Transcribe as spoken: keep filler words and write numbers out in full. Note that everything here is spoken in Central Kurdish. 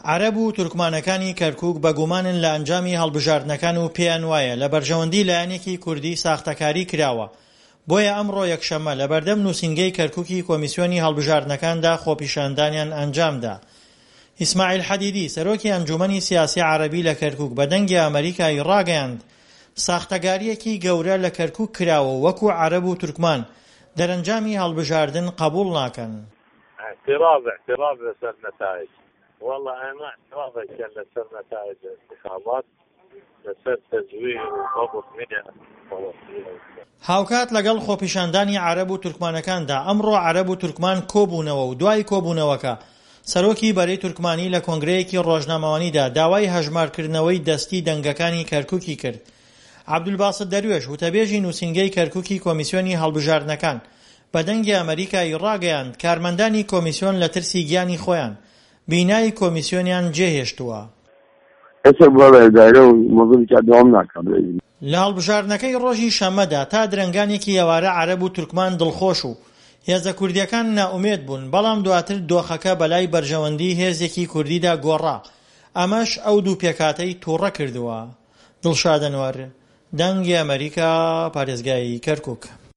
عەرەب و تورکمانەکانی کەرکووک بەگومانن لە ئەنجامی هەڵبژاردنەکان و پێیان وایە لە بەرژەوەندی لایەنێکی کوردی ساختەکاری کراوە. بۆیە ئەمڕۆ یەکشەممە لە بەردەم نووسینگەی کەرکووکی کۆمیسیۆنی هەڵبژاردنەکاندا خۆپیشاندانیان ئەنجامدا. ئیسماعیل حەدیدی سەرۆکی ئەنجومەنی سیاسی عەرەبی لە کەرکووک بە دەنگی ئەمریکای ڕاگەیاند ساختەکاریەکی گەورە لە کەرکووک کراوە وەکو عەرەب و تورکمان دەرەنجامی هەڵبژاردن قبول ناکەن. اعتراض اعتراض لەسەر نەتایج والله ئێمە اعتراضێکیان لەسەر نەتایج انتخابات لەسەر تەزویر و ضبط منە هاوکات لەگەڵ خۆپیشاندانی عەرەب و تورکمانەکاندا ئەمڕۆ عەرەب و تورکمان کۆبوونەوە و دوای کۆبوونەوەکە سەرۆکی بەرەی تورکمانی لە کۆنگرەیەکی ڕۆژنامەوانیدا داوای هەژمارکردنەوەی دەستی دەنگەکانی کەرکووکی کرد. عەبدولباست دەروێش وتەبێژی نووسینگەی کەرکووکی کۆمیسیۆنی هەڵبژاردنەکان بە دەنگی ئەمریکای ڕاگەیاند کارمەندانی کۆمیسیۆن لە ترسی گیانی خۆیان بینایی کۆمیسیۆنیان جێهێشتووە. لە هەڵبژاردنەکەی ڕۆژی شەممەدا تا درەنگانێکی ئێوارە عەرەب و تورکمان دڵخۆش و هێزە کوردیەکان نائومێد بوون، بەڵام دواتر دۆخەکە بەلای بەرژەوەندی هێزێکی کوردیدا گۆڕا. ئەمەش ئەو دوو پێکاتەی تووڕە کردووە. دڵشاد ئەنوەر، دەنگی ئەمریکا، پارێزگای کەرکووک.